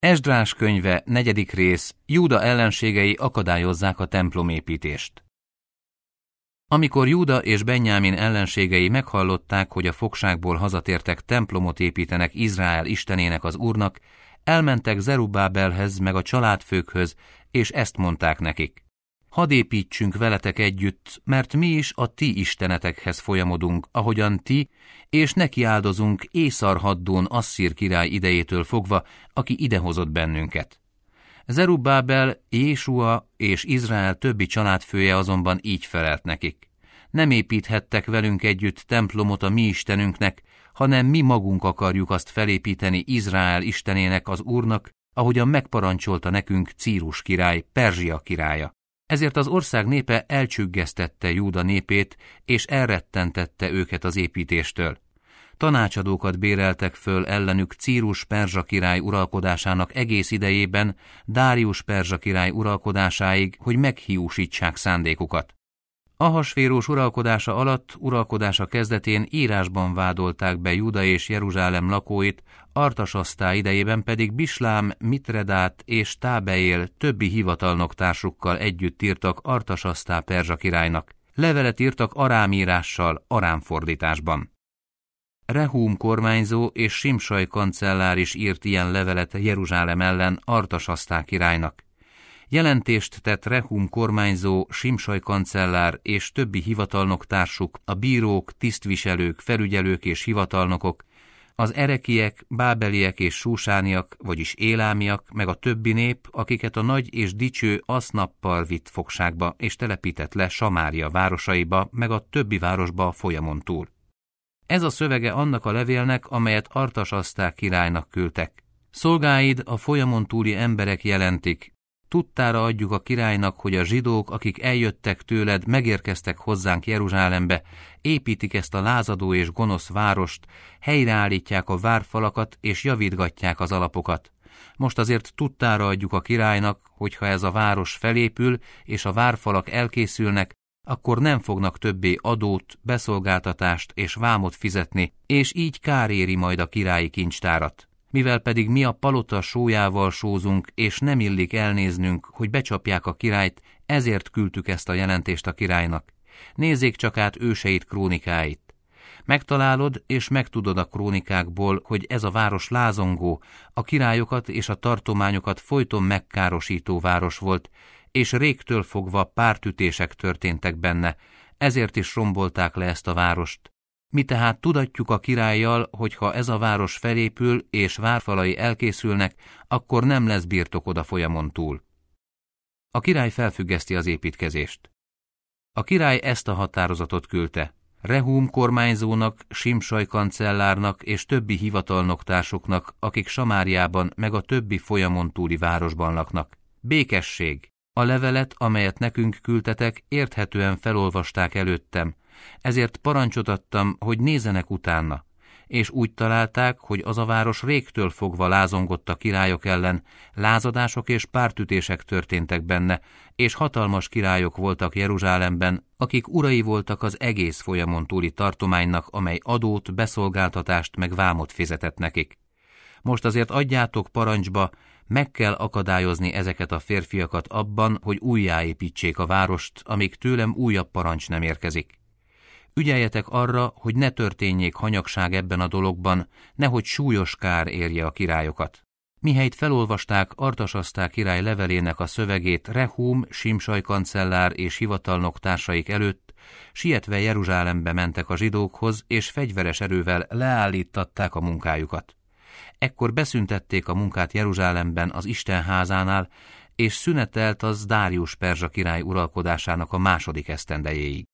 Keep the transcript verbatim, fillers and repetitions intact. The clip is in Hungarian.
Esdrás könyve, negyedik rész, Júda ellenségei akadályozzák a templomépítést. Amikor Júda és Benjámin ellenségei meghallották, hogy a fogságból hazatértek templomot építenek Izrael istenének az Úrnak, elmentek Zerubbábelhez meg a családfőkhöz, és ezt mondták nekik: hadd építsünk veletek együtt, mert mi is a ti istenetekhez folyamodunk, ahogyan ti, és nekiáldozunk Észarhaddón Asszír király idejétől fogva, aki idehozott bennünket. Zerubbábel, Jésua és Izrael többi családfője azonban így felelt nekik: nem építhettek velünk együtt templomot a mi istenünknek, hanem mi magunk akarjuk azt felépíteni Izrael istenének, az Úrnak, ahogyan megparancsolta nekünk Círus király, Perzsia királya. Ezért az ország népe elcsüggesztette Júda népét, és elrettentette őket az építéstől. Tanácsadókat béreltek föl ellenük Círus perzsa király uralkodásának egész idejében, Dárius perzsa király uralkodásáig, hogy meghiúsítsák szándékukat. Ahasvérós uralkodása alatt, uralkodása kezdetén írásban vádolták be Júda és Jeruzsálem lakóit, Artasasztá idejében pedig Bislám, Mitredát és Tábeél többi hivatalnoktársukkal együtt írtak Artasasztá perzsa királynak. Levelet írtak arámírással, arámfordításban. Rehum kormányzó és Simsaj kancellár is írt ilyen levelet Jeruzsálem ellen Artasasztá királynak. Jelentést tett Rehum kormányzó, Simsaj kancellár és többi hivatalnoktársuk, a bírók, tisztviselők, felügyelők és hivatalnokok, az erekiek, bábeliek és súsániak, vagyis élámiak, meg a többi nép, akiket a nagy és dicső Asznappal vitt fogságba és telepített le Samária városaiba, meg a többi városba a folyamon túl. Ez a szövege annak a levélnek, amelyet Artasasztá királynak küldtek. Szolgáid, a folyamon túli emberek jelentik: tudtára adjuk a királynak, hogy a zsidók, akik eljöttek tőled, megérkeztek hozzánk Jeruzsálembe, építik ezt a lázadó és gonosz várost, helyreállítják a várfalakat és javítgatják az alapokat. Most azért tudtára adjuk a királynak, hogy ha ez a város felépül és a várfalak elkészülnek, akkor nem fognak többé adót, beszolgáltatást és vámot fizetni, és így kár éri majd a királyi kincstárat. Mivel pedig mi a palota sójával sózunk, és nem illik elnéznünk, hogy becsapják a királyt, ezért küldtük ezt a jelentést a királynak. Nézzék csak át őseit krónikáit. Megtalálod és megtudod a krónikákból, hogy ez a város lázongó, a királyokat és a tartományokat folyton megkárosító város volt, és régtől fogva pártütések történtek benne, ezért is rombolták le ezt a várost. Mi tehát tudatjuk a királlyal, hogy ha ez a város felépül és várfalai elkészülnek, akkor nem lesz birtokod a folyamon túl. A király felfüggeszti az építkezést. A király ezt a határozatot küldte Rehum kormányzónak, Simsaj kancellárnak és többi hivatalnoktársuknak, akik Samáriában meg a többi folyamon túli városban laknak. Békesség! A levelet, amelyet nekünk küldtetek, érthetően felolvasták előttem, ezért parancsot adtam, hogy nézzenek utána, és úgy találták, hogy az a város régtől fogva lázongott a királyok ellen, lázadások és pártütések történtek benne, és hatalmas királyok voltak Jeruzsálemben, akik urai voltak az egész folyamon túli tartománynak, amely adót, beszolgáltatást meg vámot fizetett nekik. Most azért adjátok parancsba, meg kell akadályozni ezeket a férfiakat abban, hogy újjáépítsék a várost, amíg tőlem újabb parancs nem érkezik. Ügyeljetek arra, hogy ne történjék hanyagság ebben a dologban, nehogy súlyos kár érje a királyokat. Mihelyt felolvasták Artasasztá király levelének a szövegét Rehum, Simsaj kancellár és hivatalnok társaik előtt, sietve Jeruzsálembe mentek a zsidókhoz, és fegyveres erővel leállítatták a munkájukat. Ekkor beszüntették a munkát Jeruzsálemben az Isten házánál, és szünetelt az Dárius perzsa király uralkodásának a második esztendejéig.